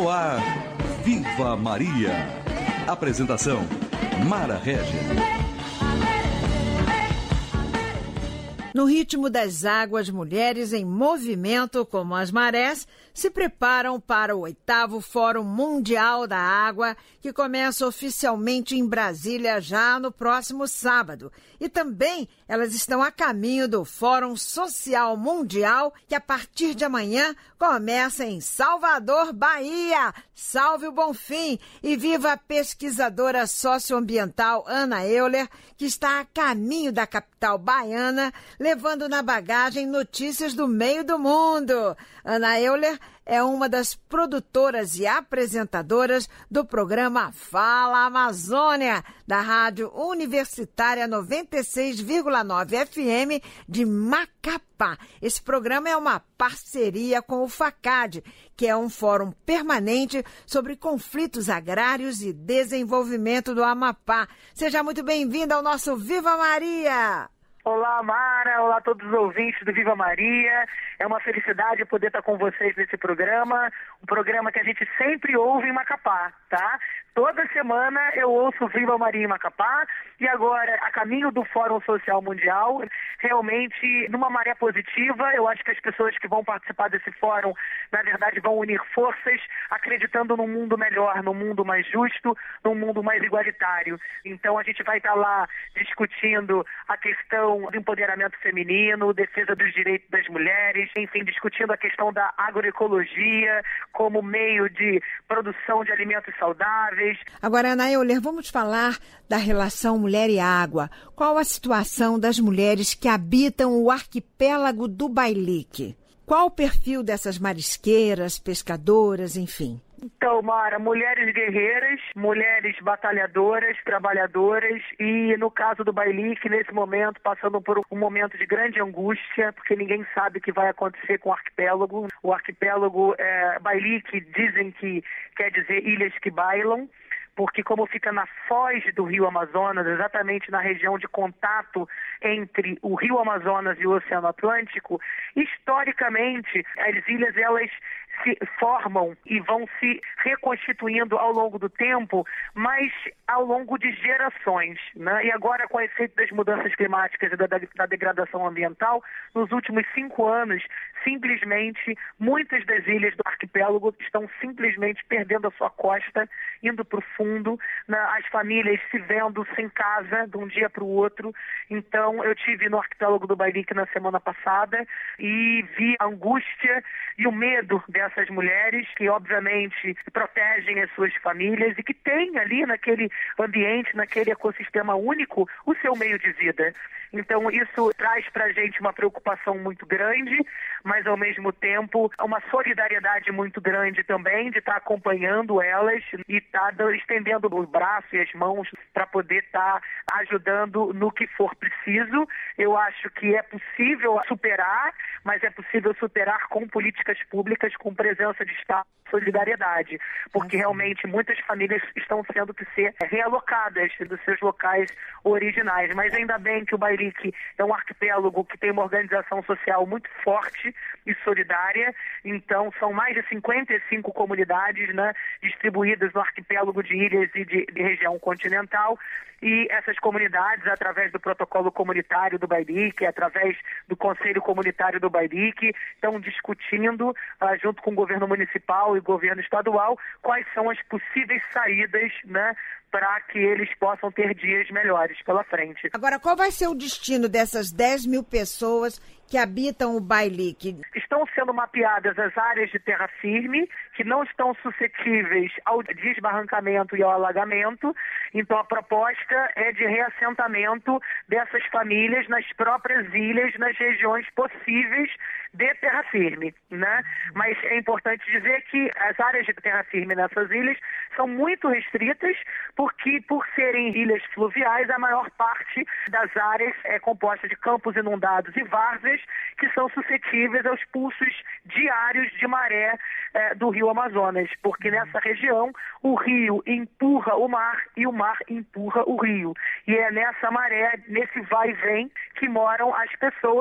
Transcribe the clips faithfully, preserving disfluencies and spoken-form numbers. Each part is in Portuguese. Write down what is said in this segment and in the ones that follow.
No ar, Viva Maria. Apresentação, Mara Régia. No ritmo das águas, mulheres em movimento, como as marés, se preparam para o oitavo Fórum Mundial da Água, que começa oficialmente em Brasília já no próximo sábado. E também elas estão a caminho do Fórum Social Mundial, que a partir de amanhã começa em Salvador, Bahia. Salve o Bonfim! E viva a pesquisadora socioambiental Ana Euler, que está a caminho da capital baiana, levando na bagagem notícias do meio do mundo. Ana Euler é uma das produtoras e apresentadoras do programa Fala Amazônia, da Rádio Universitária noventa e seis vírgula nove F M de Macapá. Esse programa é uma parceria com o FACAD, que é um fórum permanente sobre conflitos agrários e desenvolvimento do Amapá. Seja muito bem-vinda ao nosso Viva Maria! Olá, Mara. Olá a todos os ouvintes do Viva Maria. É uma felicidade poder estar com vocês nesse programa, um programa que a gente sempre ouve em Macapá, tá? Toda semana eu ouço Viva Maria em Macapá e agora, a caminho do Fórum Social Mundial, realmente numa maré positiva. Eu acho que as pessoas que vão participar desse fórum, na verdade, vão unir forças, acreditando num mundo melhor, num mundo mais justo, num mundo mais igualitário. Então a gente vai estar lá discutindo a questão do empoderamento feminino, defesa dos direitos das mulheres, enfim, discutindo a questão da agroecologia como meio de produção de alimentos saudáveis. Agora, Ana Euler, vamos falar da relação mulher e água. Qual a situação das mulheres que habitam o arquipélago do Bailique? Qual o perfil dessas marisqueiras, pescadoras, enfim? Então, Mara, mulheres guerreiras, mulheres batalhadoras, trabalhadoras e, no caso do Bailique, nesse momento, passando por um momento de grande angústia, porque ninguém sabe o que vai acontecer com o arquipélago. O arquipélago é, Bailique, dizem que quer dizer ilhas que bailam, porque como fica na foz do Rio Amazonas, exatamente na região de contato entre o Rio Amazonas e o Oceano Atlântico, historicamente, as ilhas, elas se formam e vão se reconstituindo ao longo do tempo, mas ao longo de gerações, né? E agora, com o efeito das mudanças climáticas e da, da degradação ambiental, nos últimos cinco anos, simplesmente, muitas das ilhas do arquipélago estão simplesmente perdendo a sua costa, indo para o fundo, né? As famílias se vendo sem casa de um dia para o outro. Então, eu tive no arquipélago do Bailique na semana passada e vi a angústia e o medo dessas mulheres que, obviamente, protegem as suas famílias e que têm ali naquele ambiente, naquele ecossistema único, o seu meio de vida. Então, isso traz para a gente uma preocupação muito grande, mas, ao mesmo tempo, uma solidariedade muito grande também de estar acompanhando elas e estar estendendo o braço e as mãos para poder estar ajudando no que for preciso. Eu acho que é possível superar, mas é possível superar com políticas públicas, com presença de Estado, solidariedade, porque realmente muitas famílias estão tendo que ser realocadas dos seus locais originais, mas ainda bem que o Bailique é um arquipélago que tem uma organização social muito forte e solidária, então são mais de cinquenta e cinco comunidades, né, distribuídas no arquipélago de ilhas e de, de região continental, e essas comunidades, através do protocolo comunitário do Bailique, através do Conselho Comunitário do Bailique, estão discutindo, uh, junto com o governo municipal e governo estadual, quais são as possíveis saídas, né, para que eles possam ter dias melhores pela frente. Agora, qual vai ser o destino dessas dez mil pessoas que habitam o Bailique? Estão sendo mapeadas as áreas de terra firme, que não estão suscetíveis ao desbarrancamento e ao alagamento. Então, a proposta é de reassentamento dessas famílias nas próprias ilhas, nas regiões possíveis de terra firme, né? Mas é importante dizer que as áreas de terra firme nessas ilhas são muito restritas, porque, por serem ilhas fluviais, a maior parte das áreas é composta de campos inundados e várzeas que são suscetíveis aos pulsos diários de maré eh, do Rio Amazonas, porque nessa região o rio empurra o mar e o mar empurra o rio. E é nessa maré, nesse vai e vem, que moram as pessoas,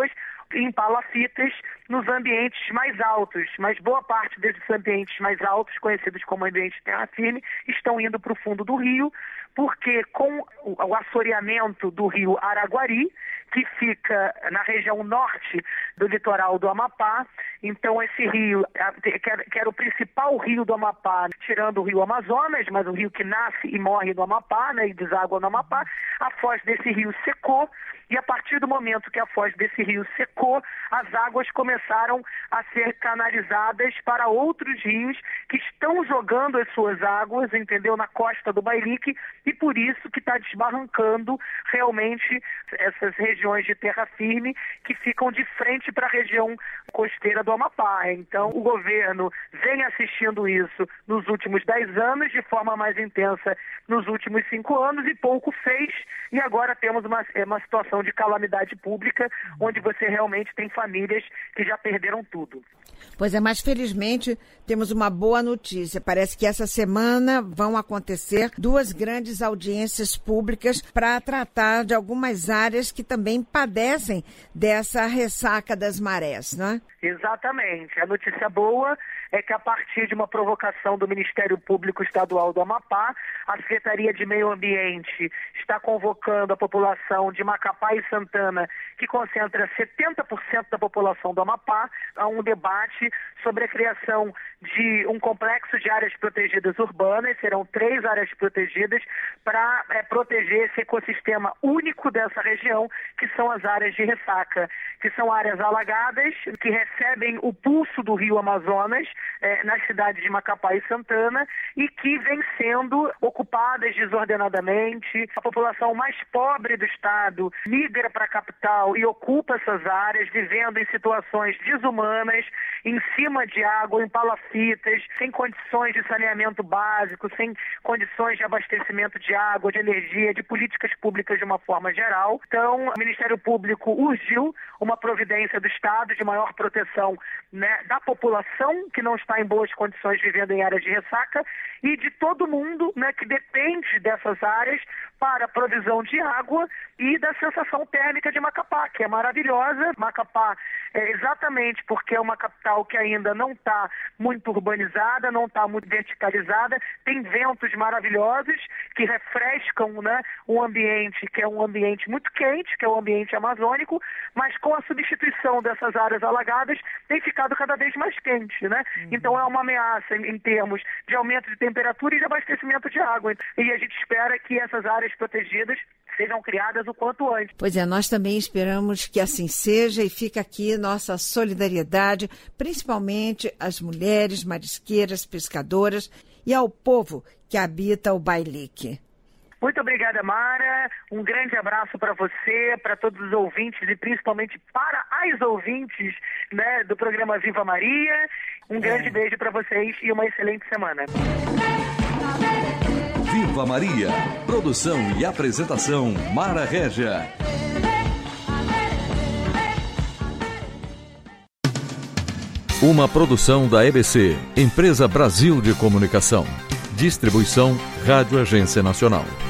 em palafitas nos ambientes mais altos, mas boa parte desses ambientes mais altos, conhecidos como ambientes de terra firme, estão indo para o fundo do rio, porque com o assoreamento do rio Araguari, que fica na região norte do litoral do Amapá, então esse rio, que era o principal rio do Amapá, tirando o rio Amazonas, mas o rio que nasce e morre no Amapá, né, e deságua no Amapá, a foz desse rio secou, e a partir do momento que a foz desse rio secou, as águas começaram a ser canalizadas para outros rios que estão jogando as suas águas, entendeu, na costa do Bailique, e por isso que está desbarrancando realmente essas regiões de terra firme que ficam de frente para a região costeira do Amapá. Então, o governo vem assistindo isso nos últimos dez anos, de forma mais intensa nos últimos cinco anos, e pouco fez, e agora temos uma, uma situação de calamidade pública, onde você realmente tem famílias que já perderam tudo. Pois é, mas felizmente temos uma boa notícia. Parece que essa semana vão acontecer duas grandes audiências públicas para tratar de algumas áreas que também padecem dessa ressaca das marés, não é? Exatamente. A notícia boa é que, a partir de uma provocação do Ministério Público Estadual do Amapá, a Secretaria de Meio Ambiente está convocando a população de Macapá e Santana, que concentra setenta por cento da população do Amapá, a um debate sobre a criação de um complexo de áreas protegidas urbanas. Serão três áreas protegidas para é, proteger esse ecossistema único dessa região, que são as áreas de ressaca, que são áreas alagadas, que recebem o pulso do rio Amazonas, É, nas cidades de Macapá e Santana, e que vêm sendo ocupadas desordenadamente. A população mais pobre do estado migra para a capital e ocupa essas áreas, vivendo em situações desumanas, em cima de água, em palafitas, sem condições de saneamento básico, sem condições de abastecimento de água, de energia, de políticas públicas de uma forma geral. Então, o Ministério Público urgiu uma providência do Estado de maior proteção, né, da população que não está em boas condições vivendo em áreas de ressaca, e de todo mundo, né, que depende dessas áreas para a provisão de água e da sensação térmica de Macapá, que é maravilhosa. Macapá, é exatamente porque é uma capital que ainda não está muito urbanizada, não está muito verticalizada, tem ventos maravilhosos que refrescam, né, um ambiente que é um ambiente muito quente, que é o um ambiente amazônico, mas com a substituição dessas áreas alagadas tem ficado cada vez mais quente, né? Uhum. Então é uma ameaça em, em termos de aumento de temperatura e de abastecimento de água. E a gente espera que essas áreas protegidas sejam criadas o quanto antes. Pois é, nós também esperamos que assim seja, e fica aqui nossa solidariedade, principalmente às mulheres marisqueiras, pescadoras e ao povo que habita o Bailique. Muito obrigada, Mara. Um grande abraço para você, para todos os ouvintes e principalmente para as ouvintes, né, do programa Viva Maria. Um é. grande beijo para vocês e uma excelente semana. Viva Maria. Produção e apresentação Mara Régia. Uma produção da E B C, Empresa Brasil de Comunicação. Distribuição Rádio Agência Nacional.